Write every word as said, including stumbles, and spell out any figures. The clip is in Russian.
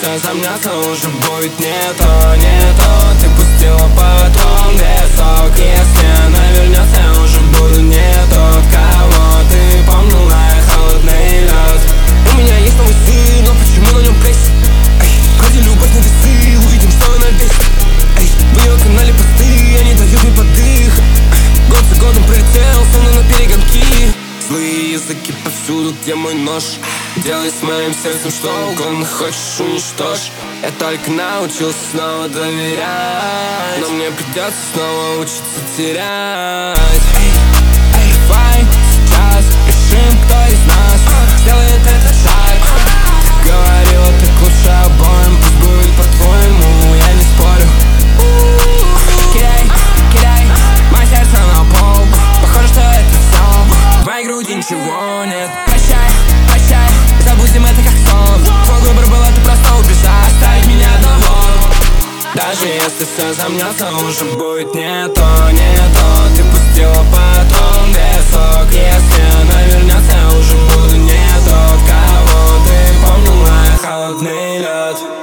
все замнется, уже будет не то, не то. Ты пустила патрон, весок. Если она вернется, я уже буду не тот, кого ты помнил на холодный лед. У меня есть новый сын, но почему на нем плесень? Клади любовь на весы, увидим, что она весит. В ее канале посты, они дают мне подых. Год за годом пролетел, словно на перегонки. Злые языки повсюду, где мой нож. Делай с моим сердцем что угодно, хочешь уничтожь. Я только научился снова доверять, но мне придется снова учиться терять. Эй, эй, файн, сейчас решим, кто из нас сделает этот шаг. Ты говорила, так лучше обоим, пусть будет по-твоему, я не спорю. Кидай, кидай, мое сердце на пол. Похоже, что это все, в моей груди ничего нет. Прощай, прощай, забудем это как сон. Твой выбор был, это просто убежать, оставить меня одного. Даже если все замнется, уже будет не то, не то. Ты пустила патрон, весок. Если она вернется, я уже буду не тот, кого ты помнил на холодный лед.